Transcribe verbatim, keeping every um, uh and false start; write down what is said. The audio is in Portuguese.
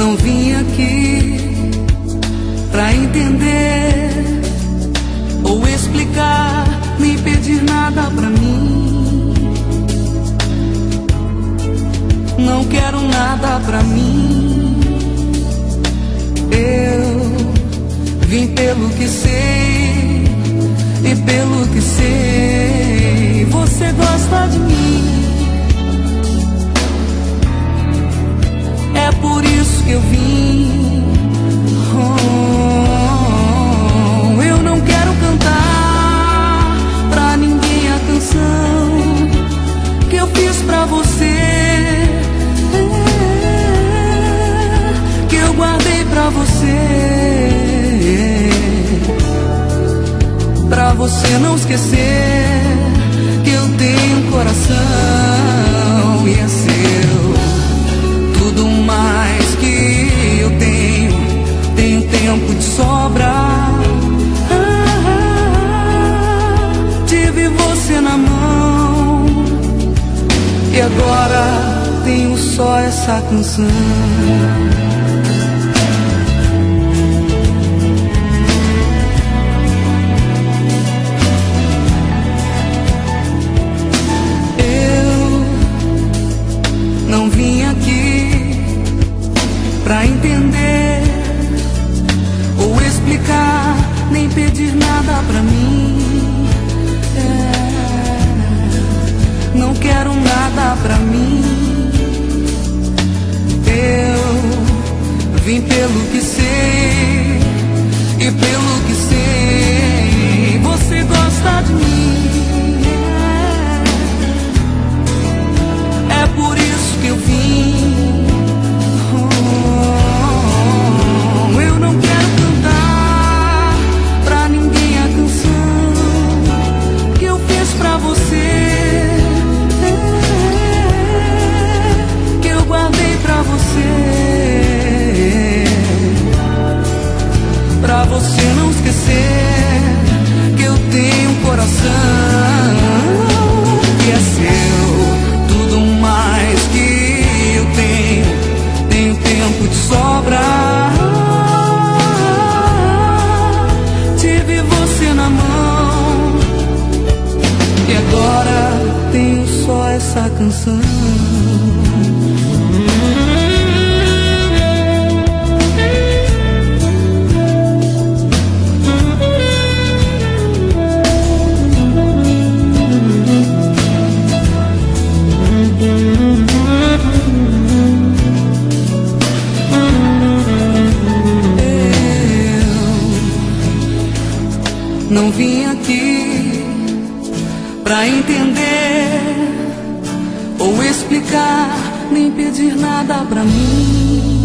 Não vim aqui pra entender ou explicar, nem pedir nada pra mim. Não quero nada pra mim. Eu vim pelo que sei e pelo que sei você gosta de mim. É por isso que eu vim. Oh, eu não quero cantar pra ninguém a canção que eu fiz pra você, que eu guardei pra você, pra você não esquecer que eu tenho um coração e é seu. Tudo mais que eu tenho, tenho tempo de sobra. Ah, tive você na mão e agora tenho só essa canção. Não vim aqui pra entender ou explicar, nem pedir nada pra mim. É, não quero nada pra mim. Eu vim pelo que sei e pelo que sei você gosta de mim. É por isso que eu vim. Oh, eu não quero cantar pra ninguém a canção que eu fiz pra você, que eu guardei pra você, pra você não esquecer que eu tenho um coração que é seu. Tudo mais que eu tenho, tenho tempo de sobra. Tive você na mão e agora tenho só essa canção. Não vim aqui pra entender ou explicar, nem pedir nada pra mim.